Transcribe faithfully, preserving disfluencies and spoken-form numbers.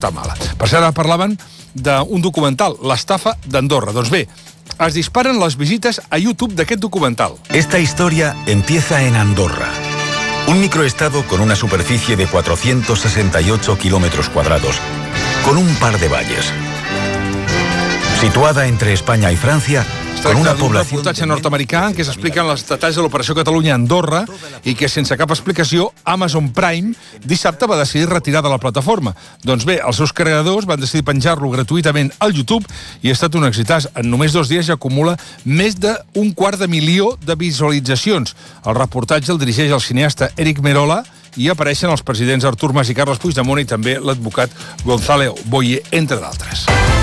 mala. Per cert, ara parlaven d'un documental, l'estafa d'Andorra. Doncs bé, es disparen les visites a YouTube d'aquest documental. Esta historia empieza en Andorra, un microestado con una superficie de cuatrocientos sesenta y ocho kilómetros cuadrados, con un par de valles. Situada entre España y Francia, con una població... Un reportatge nord-americà en què s'expliquen els detalls de l'operació Catalunya a Andorra i que, sense cap explicació, Amazon Prime dissabte va decidir retirar de la plataforma. Doncs bé, els seus creadors van decidir penjar-lo gratuïtament al YouTube i ha estat un exitàs. En només dos dies ja acumula més d'un quart de milió de visualitzacions. El reportatge el dirigeix el cineasta Eric Merola i apareixen els presidents Artur Mas i Carles Puigdemont i també l'advocat Gonzalo Boye, entre d'altres.